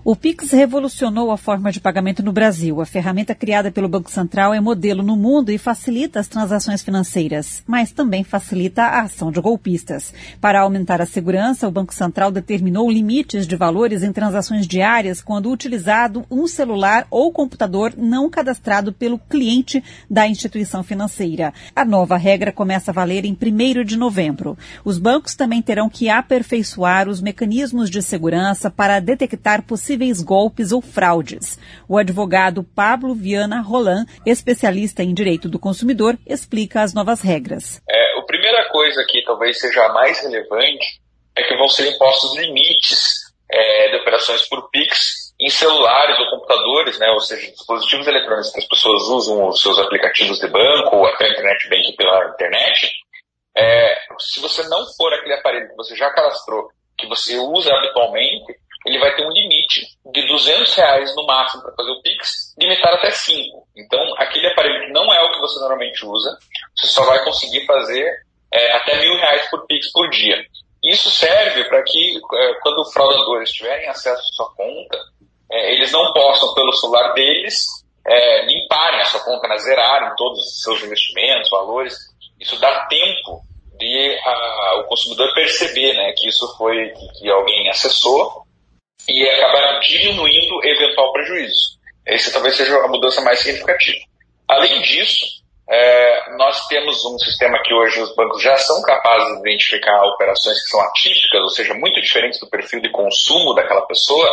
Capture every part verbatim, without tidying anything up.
O Pix revolucionou a forma de pagamento no Brasil. A ferramenta criada pelo Banco Central é modelo no mundo e facilita as transações financeiras, mas também facilita a ação de golpistas. Para aumentar a segurança, o Banco Central determinou limites de valores em transações diárias quando utilizado um celular ou computador não cadastrado pelo cliente da instituição financeira. A nova regra começa a valer em primeiro de novembro. Os bancos também terão que aperfeiçoar os mecanismos de segurança para detectar possíveis golpes ou fraudes. O advogado Pablo Viana Roland, especialista em direito do consumidor, explica as novas regras. É, a primeira coisa que talvez seja a mais relevante é que vão ser impostos limites é, de operações por Pix em celulares ou computadores, né, ou seja, dispositivos eletrônicos que as pessoas usam os seus aplicativos de banco ou até internet banking pela internet. É, se você não for aquele aparelho que você já cadastrou, que você usa habitualmente, ele vai ter um limite de duzentos reais no máximo para fazer o Pix, limitado até cinco. Então, aquele aparelho que não é o que você normalmente usa, você só vai conseguir fazer é, até mil reais por Pix por dia. Isso serve para que, é, quando fraudadores tiverem acesso à sua conta, é, eles não possam, pelo celular deles, é, limparem a sua conta, né, zerarem todos os seus investimentos, valores. Isso dá tempo de a, o consumidor perceber, né, que isso foi, que, que alguém acessou, e acabar diminuindo eventual prejuízo. Essa talvez seja a mudança mais significativa. Além disso, é, nós temos um sistema que hoje os bancos já são capazes de identificar operações que são atípicas, ou seja, muito diferentes do perfil de consumo daquela pessoa.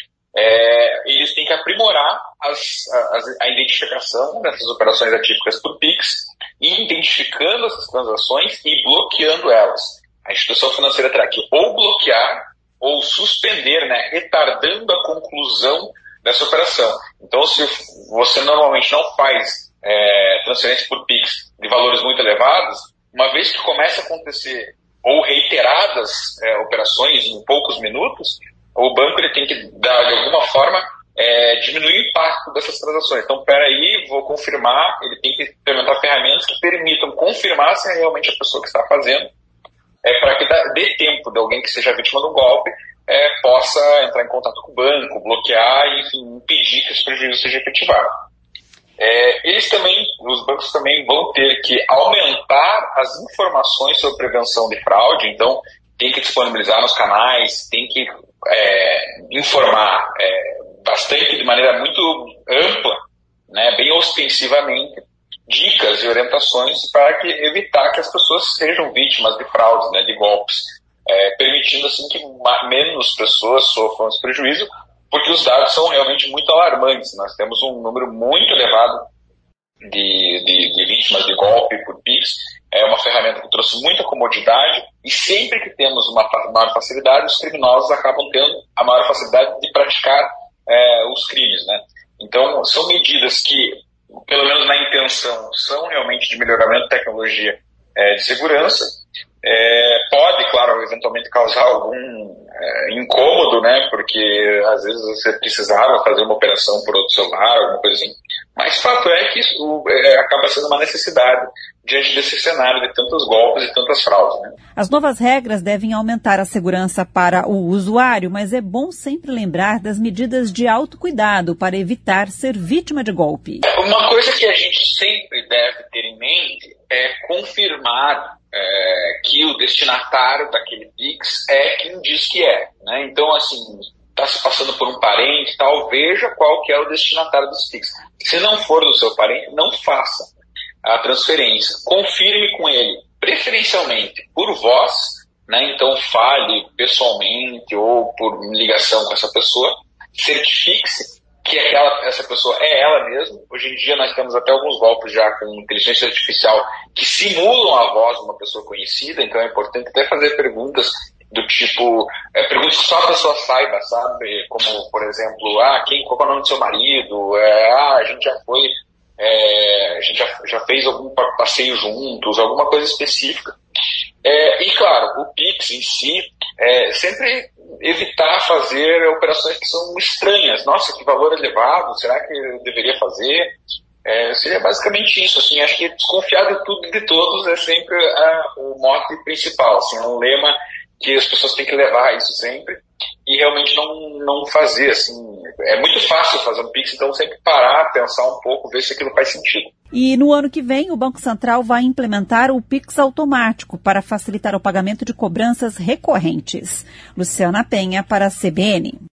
É, eles têm que aprimorar as, as, a identificação dessas operações atípicas por Pix, e identificando essas transações e bloqueando elas. A instituição financeira terá que ou bloquear ou suspender, né, retardando a conclusão dessa operação. Então, se você normalmente não faz é, transferência por Pix de valores muito elevados, uma vez que começa a acontecer ou reiteradas é, operações em poucos minutos, o banco ele tem que, dar, de alguma forma, é, diminuir o impacto dessas transações. Então, peraí, vou confirmar, ele tem que implementar ferramentas que permitam confirmar se é realmente a pessoa que está fazendo, é, para que dê tempo de alguém que seja vítima do golpe é, possa entrar em contato com o banco, bloquear e, enfim, impedir que esse prejuízo seja efetivado. É, eles também, os bancos também vão ter que aumentar as informações sobre prevenção de fraude, então tem que disponibilizar nos canais, tem que é, informar é, bastante, de maneira muito ampla, né, bem ostensivamente, dicas e orientações para que, evitar que as pessoas sejam vítimas de fraudes, né, de golpes, é, permitindo assim que menos pessoas sofram esse prejuízo, porque os dados são realmente muito alarmantes. Nós temos um número muito elevado de, de, de vítimas de golpe por Pix. É uma ferramenta que trouxe muita comodidade, e sempre que temos uma maior facilidade, os criminosos acabam tendo a maior facilidade de praticar é, os crimes, né? Então, são medidas que, pelo menos na intenção, são realmente de melhoramento de tecnologia é, de segurança. É, pode, claro, eventualmente causar algum é, incômodo, né, porque às vezes você precisava fazer uma operação por outro celular, alguma coisa assim. Mas fato é que isso é, acaba sendo uma necessidade diante desse cenário de tantos golpes e tantas fraudes, né? As novas regras devem aumentar a segurança para o usuário, mas é bom sempre lembrar das medidas de autocuidado para evitar ser vítima de golpe. Uma coisa que a gente sempre deve ter em mente é confirmar é, que o destinatário daquele Pix é quem diz que é, né? Então, assim, está se passando por um parente e tal, veja qual que é o destinatário dos Pix. Se não for do seu parente, não faça a transferência. Confirme com ele, preferencialmente por voz, né? Então fale pessoalmente ou por ligação com essa pessoa, certifique-se que aquela, essa pessoa é ela mesma. Hoje em dia nós temos até alguns golpes já com inteligência artificial que simulam a voz de uma pessoa conhecida, então é importante até fazer perguntas do tipo, é, perguntas que só a pessoa saiba, sabe? Como, por exemplo, ah, quem, qual é o nome do seu marido? É, ah, a gente já foi, é, a gente já, já fez algum passeio juntos, alguma coisa específica. É, e claro, o Pix em si, é, sempre evitar fazer operações que são estranhas. Nossa, que valor elevado, será que eu deveria fazer? É, seria basicamente isso, assim, acho que desconfiar de tudo e de todos é sempre a, o mote principal, assim, é um lema que as pessoas têm que levar isso sempre. e realmente não, não fazer, assim, é muito fácil fazer um Pix, então sempre parar, pensar um pouco, ver se aquilo faz sentido. E no ano que vem, o Banco Central vai implementar o Pix automático para facilitar o pagamento de cobranças recorrentes. Luciana Penha para a C B N.